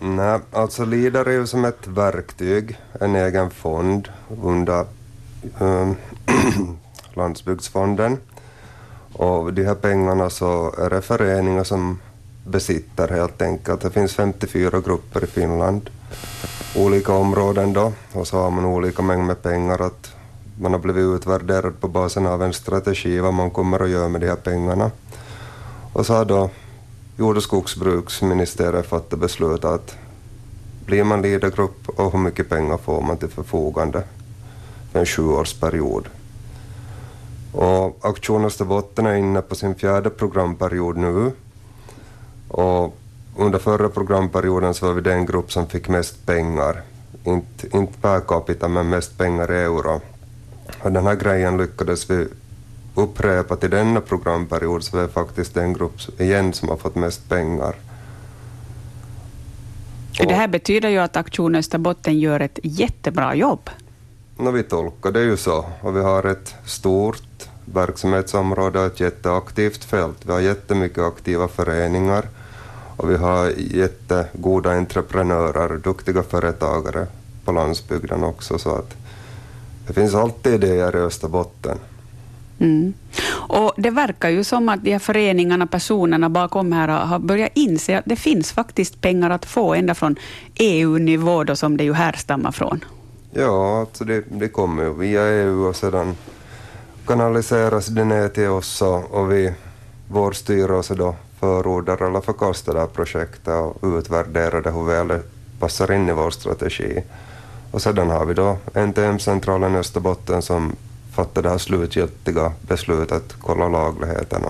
Nej, alltså Leader är ju som ett verktyg, en egen fond under landsbygdsfonden. Och de här pengarna så är det föreningar som besitter helt enkelt. Det finns 54 grupper i Finland, olika områden då, och så har man olika mängd med pengar. Att man har blivit utvärderad på basen av en strategi vad man kommer att göra med de här pengarna. Och så har då Jord- och skogsbruksministeriet fattat beslut att blir man Leadergrupp och hur mycket pengar får man till förfogande för en 7-årsperiod. Och Aktion Österbotten är inne på sin 4:e programperiod nu. Och under förra programperioden så var vi den grupp som fick mest pengar. Inte per capita men mest pengar i euro. Och den här grejen lyckades vi upprepa till denna programperiod, så vi är faktiskt den grupp igen som har fått mest pengar. Det här betyder ju att Aktion Österbotten gör ett jättebra jobb. Vi tolkar det ju så. Och vi har ett stort verksamhetsområde, ett jätteaktivt fält. Vi har jättemycket aktiva föreningar och vi har jättegoda entreprenörer, duktiga företagare på landsbygden också. Så att det finns alltid idéer i Österbotten. Mm. Och det verkar ju som att de här föreningarna, personerna bakom här har börjat inse att det finns faktiskt pengar att få ända från EU-nivå då, som det ju härstammar från. Ja, alltså det kommer ju via EU och sedan kanaliseras det ner till oss och vår styrelse då förordar eller förkastar det här projektet och utvärderar det hur väl det passar in i vår strategi. Och sedan har vi då NTM-centralen Österbotten som fattar det här slutgiltiga beslutet att kolla lagligheten.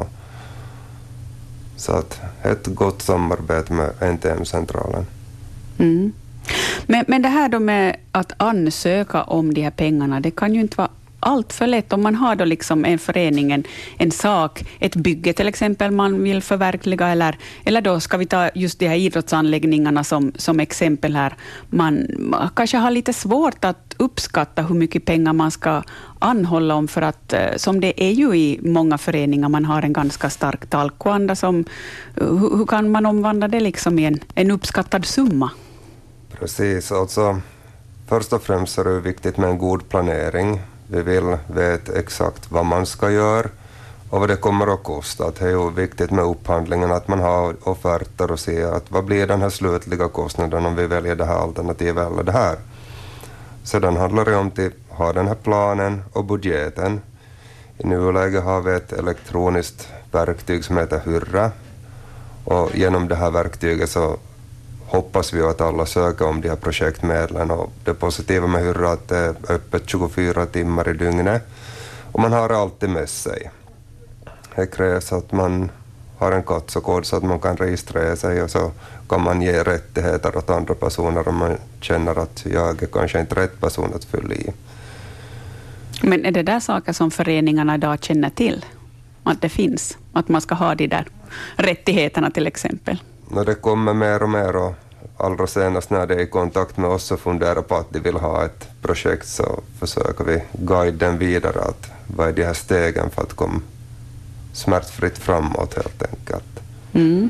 Så att ett gott samarbete med NTM-centralen. Mm. Men det här då med att ansöka om de här pengarna, det kan ju inte vara allt för lätt om man har då liksom en förening, en sak, ett bygge till exempel man vill förverkliga eller då ska vi ta just de här idrottsanläggningarna som exempel här. Man kanske har lite svårt att uppskatta hur mycket pengar man ska anhålla om, för att som det är ju i många föreningar, man har en ganska stark talkoanda som hur kan man omvandla det liksom i en uppskattad summa? Precis, alltså först och främst är det viktigt med en god planering. Vi vill veta exakt vad man ska göra och vad det kommer att kosta. Det är ju viktigt med upphandlingen att man har offerter och ser att vad blir den här slutliga kostnaden om vi väljer det här alternativet eller det här. Sedan handlar det om att ha den här planen och budgeten. I nuläget har vi ett elektroniskt verktyg som heter Hyrra, och genom det här verktyget så hoppas vi att alla söker om de här projektmedlen, och det positiva med Hyrra är att det är öppet 24 timmar i dygnet och man har alltid med sig. Det krävs att man har en kassakod så att man kan registrera sig, och så kan man ge rättigheter åt andra personer om man känner att jag är kanske inte rätt person att fylla i. Men är det där saker som föreningarna idag känner till? Att det finns? Att man ska ha de där rättigheterna till exempel? När det kommer mer och mer, och allra senast när det är i kontakt med oss och funderar på att de vill ha ett projekt, så försöker vi guida den vidare att vad är de här stegen för att komma smärtfritt framåt helt enkelt. Mm.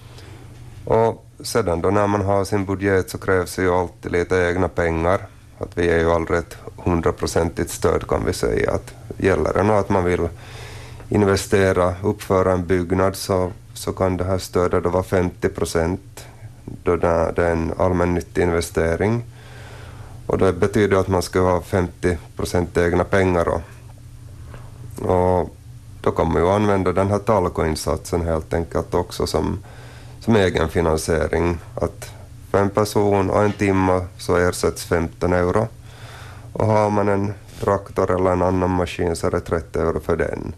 Och sedan då när man har sin budget så krävs det ju alltid lite egna pengar. Att vi är ju aldrig ett 100% stöd kan vi säga. Att gäller det nog att man vill investera, uppföra en byggnad, så kan det här stödet då vara 50% då det är en allmännyttig investering. Och det betyder att man ska ha 50% egna pengar då. Och då kan man ju använda den här talkoinsatsen helt enkelt också som egen finansiering. Att för en person och en timme så ersätts 15 euro. Och har man en traktor eller en annan maskin så är det 30 euro för den.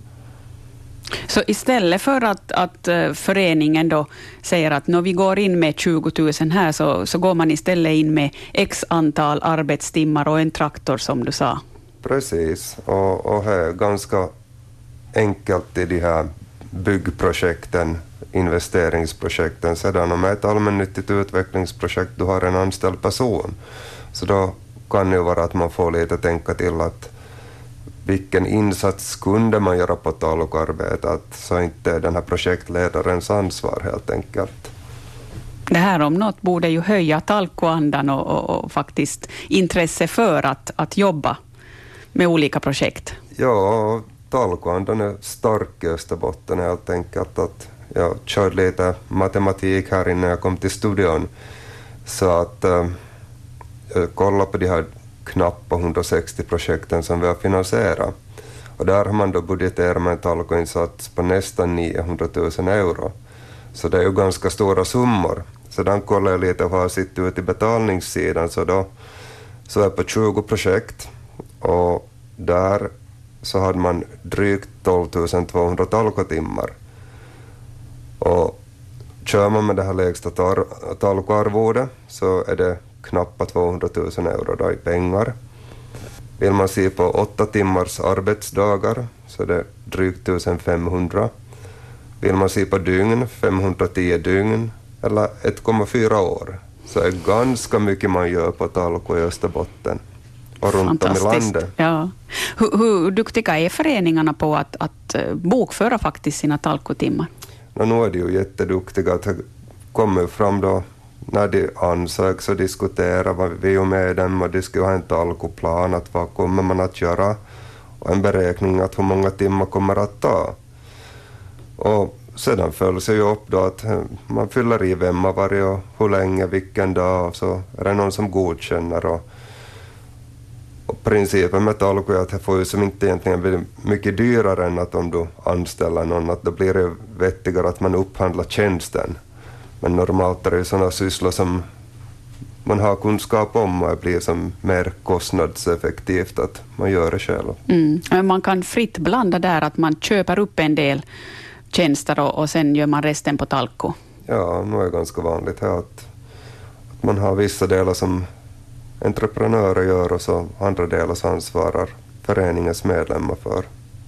Så istället för att föreningen då säger att när vi går in med 20 000 här så går man istället in med x antal arbetstimmar och en traktor som du sa. Precis, och det är ganska enkelt i de här byggprojekten, investeringsprojekten. Sedan om ett allmännyttigt utvecklingsprojekt du har en anställd person, så då kan det ju vara att man får lite tänka till att vilken insats kunde man göra på talkarbetet, så inte den här projektledarens ansvar helt enkelt. Det här om något borde ju höja talkoandan och faktiskt intresse för att jobba med olika projekt. Ja, talkoandan är stark i Österbotten helt enkelt. Att jag körde lite matematik här innan jag kom till studion. Så att jag kollade på de här knappt 160 projekten som vi har finansierat. Och där har man då budgeterat med en talkoinsats på nästan 900 000 euro. Så det är ju ganska stora summor. Så den kollar jag lite och har sitt ut i betalningssidan. Så då så är jag på 20 projekt. Och där så hade man drygt 12 200 talkotimmar. Och kör man med det här lägsta talkoarvodet så är det knappt 200 000 euro då i pengar. Vill man se på 8 timmars arbetsdagar så är det drygt 1500. Vill man se på dygn, 510 dygn eller 1,4 år. Så är ganska mycket man gör på talko i Österbotten och runt om i landet. Ja. Hur duktiga är föreningarna på att bokföra faktiskt sina talkotimmar? Nu är de ju jätteduktiga att komma fram då när de ansöks och diskuterar vad vi gör med dem och de ska ha en talkoplan att vad kommer man att göra och en beräkning att hur många timmar kommer att ta. Och sedan följs ju upp då att man fyller i vem har varit och hur länge, vilken dag och så är det någon som godkänner och principen med talko är att det får ju som inte egentligen bli mycket dyrare än att om du anställer någon att då blir det vettigare att man upphandlar tjänsten. Men normalt är det ju sådana sysslor som man har kunskap om och det blir som mer kostnadseffektivt att man gör det själv. Men man kan fritt blanda där att man köper upp en del tjänster och sen gör man resten på talko. Ja, nu är det ganska vanligt här att man har vissa delar som entreprenörer gör och så andra delar så ansvarar föreningens medlemmar för.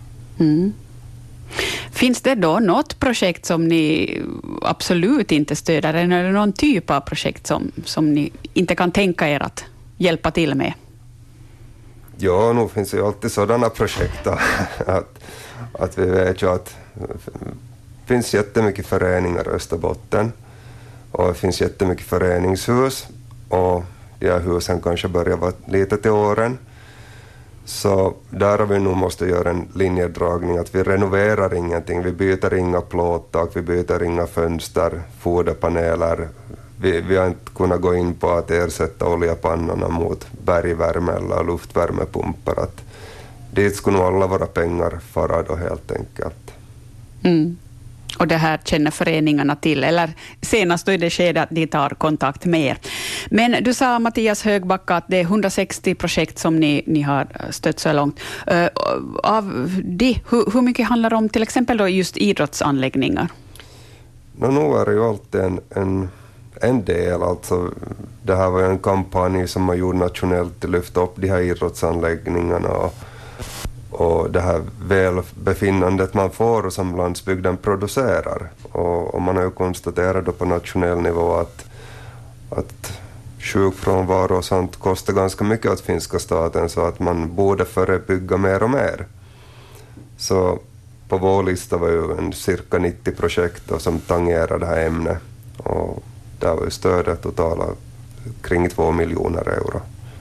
Finns det då något projekt som ni absolut inte stöder eller någon typ av projekt som ni inte kan tänka er att hjälpa till med? Ja, nu finns ju alltid sådana projekt att vi vet ju att det finns jättemycket föreningar i Österbotten och det finns jättemycket föreningshus och de här husen kanske börjar vara lite till åren. Så där har vi nog måste göra en linjedragning att vi renoverar ingenting. Vi byter inga plåttak, vi byter inga fönster, foderpaneler. Vi har inte kunnat gå in på att ersätta oljepannorna mot bergvärme eller luftvärmepumpar. Att dit skulle nog alla våra pengar fara då helt enkelt. Och det här känner föreningarna till, eller senast då i det skedet att de tar kontakt med er. Men du sa, Mattias Högbacka, att det är 160 projekt som ni har stött så långt. Av det, hur mycket handlar det om till exempel då just idrottsanläggningar? Nu är det ju alltid en del. Alltså, det här var ju en kampanj som man gjorde nationellt till att lyfta upp de här idrottsanläggningarna och det här välbefinnandet man får som landsbygden producerar. Och man har ju konstaterat då på nationell nivå att sjukfrånvaro och sånt kostar ganska mycket åt finska staten så att man borde förebygga mer och mer. Så på vår lista var ju cirka 90 projekt då, som tangerar det här ämnet och där var ju stödet totala kring 2 miljoner euro.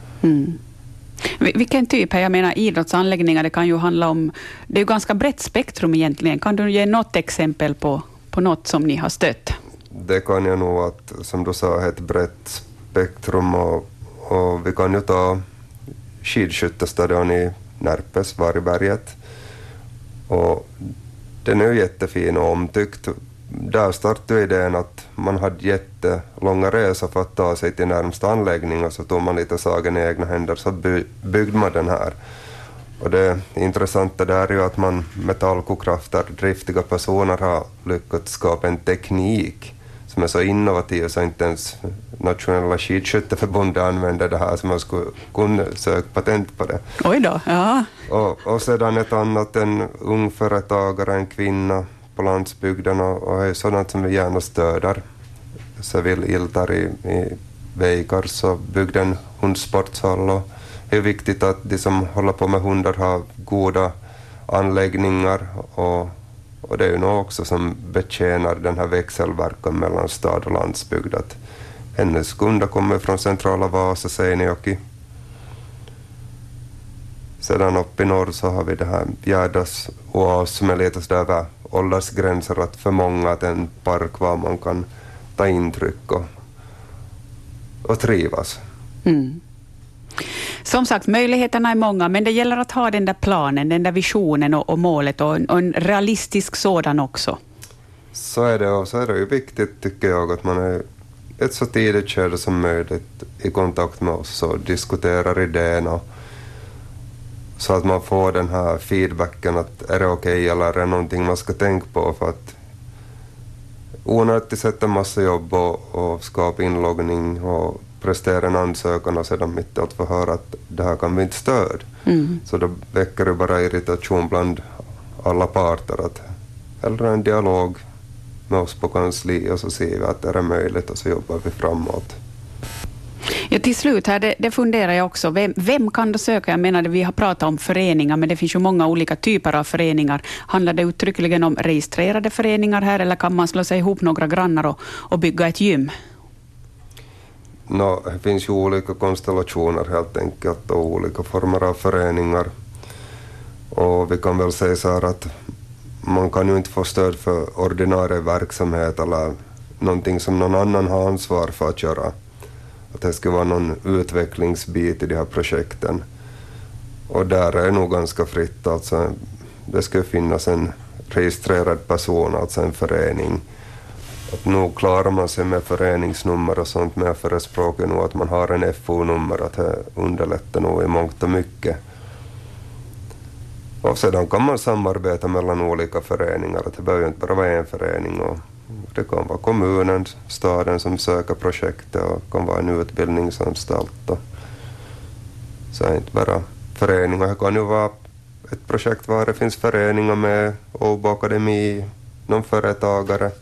Vilken typ? Jag menar idrottsanläggningar, det kan ju handla om, det är ju ganska brett spektrum egentligen. Kan du ge något exempel på något som ni har stött? Det kan jag nog att, som du sa, ett brett spektrum och vi kan ju ta skidskyttestadion i Närpes, Vargberget. Och den är ju jättefin och omtyckt. Där startade idén att man hade jättelånga resor för att ta sig till närmsta anläggning och så tog man lite saken i egna händer så byggde man den här. Och det intressanta där är ju att man med talkokrafter, driftiga personer har lyckats skapa en teknik som är så innovativ så inte ens nationella skidskytteförbundet använder det här så man skulle kunna söka patent på det. Oj då, ja. Och sedan ett annat, en ung företagare, en kvinna på landsbygden och är sådant som vi gärna stöder. Seville Iltar i Veikars och byggde en hundsportshall och det är viktigt att de som håller på med hundar har goda anläggningar och Och det är ju något också som betjänar den här växelverkan mellan stad och landsbygd. Att hennes kunder kommer från centrala Vasa, Seinäjoki. Sedan upp i norr så har vi det här Gärdas oas som är lite sådär över åldersgränser, att för många att en park var man kan ta intryck och trivas. Mm. Som sagt, möjligheterna är många, men det gäller att ha den där planen, den där visionen och målet och en realistisk sådan också. Så är det, och så är det ju viktigt tycker jag att man är ett så tidigt skede som möjligt i kontakt med oss och diskuterar idéerna så att man får den här feedbacken att är det okej eller är det någonting man ska tänka på, för att onödigt sätta en massa jobb och skapa inloggning och prestera en ansökan och sedan mitt i allt få höra att det här kan vi inte stöd. Så då väcker det bara irritation bland alla parter, att hellre en dialog med oss på kansli och så ser vi att det är möjligt och så jobbar vi framåt. Ja, till slut här, det funderar jag också. Vem kan då söka? Jag menar, vi har pratat om föreningar, men det finns ju många olika typer av föreningar. Handlar det uttryckligen om registrerade föreningar här, eller kan man slå sig ihop några grannar och bygga ett gym? Det finns ju olika konstellationer helt enkelt och olika former av föreningar. Och vi kan väl säga så här att man kan ju inte få stöd för ordinarie verksamhet eller någonting som någon annan har ansvar för att göra. Att det ska vara någon utvecklingsbit i de här projekten. Och där är det nog ganska fritt. Alltså, det ska finnas en registrerad person, alltså en förening. Att nog klarar man sig med föreningsnummer och sånt, med förespråkar nog att man har en FO-nummer, att det underlättar nog i mångt och mycket. Och sedan kan man samarbeta mellan olika föreningar, att det behöver inte bara vara en förening. Och det kan vara kommunen, staden som söker projektet och kan vara en utbildningsanstalt. Så är det inte bara föreningar, det kan ju vara ett projekt var det finns föreningar med Åbo Akademi, någon företagare.